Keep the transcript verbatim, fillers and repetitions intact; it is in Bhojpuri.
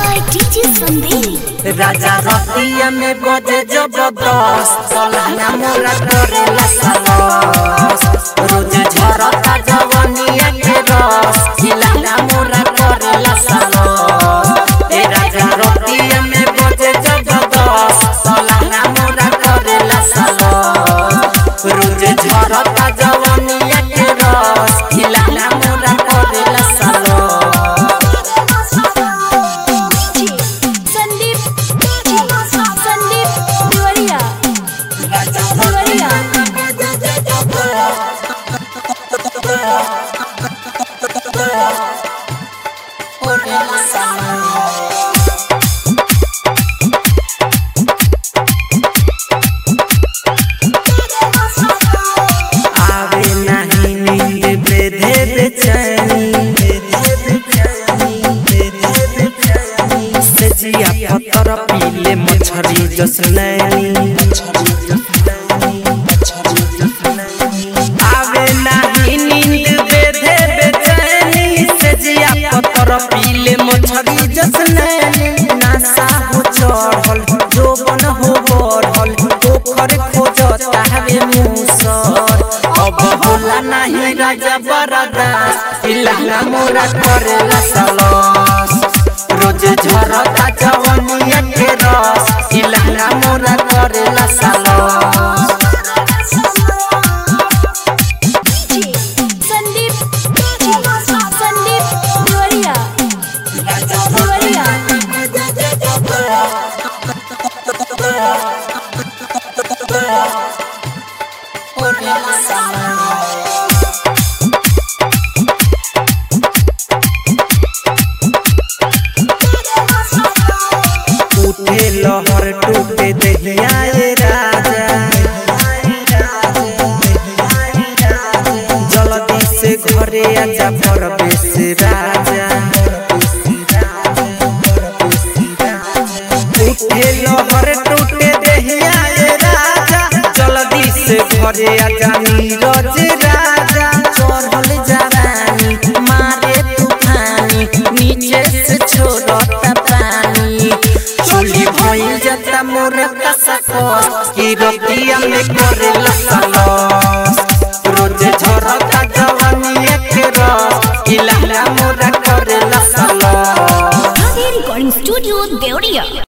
by D J Sandeep। राजा रतिया में बजे जबरदस्त सलाना मोरा करेला सालस रोज झरता जवानिया के रस खिलाना मोरा करेला सालस ए राजा रतिया में बजे जबरदस्त सलाना मोरा करेला सालस रोज झरता जवानिया के रस खिलाना मोरा करेला सालस। आवे नहीं नींद बेधे बेचैनी सजिया पत्थर पीले मछरी जसनैनी आवे नहीं नींद बेधे बेचैनी सजिया पत्थर पीले मछरी जसनैनी नासा हो चढ़ल जोबन हो बढ़ल पोखर खोजता हवे मुसर अब होला नहीं राजा बरदास इलाना मोरा करेला सालस रोज झरता जवानिया के रस इलाना मोरा करेला सालस। उठे लहर टूटे दहिया ए राजा जल्दी से घरे आजा परवेश राजा उठे लहर टूटे दहिया ए राजा जल्दी से घरे आजा नीरज राजा चढ़ल जवानी मारे तूफानी नीचे से छोड़ता पानी चोली भइल जाता मोर कसकस की रतिया में करेला सालस रोज झरता जवानिया के रस इलाना मोरा करेला सालस। Recording Studio Deoria।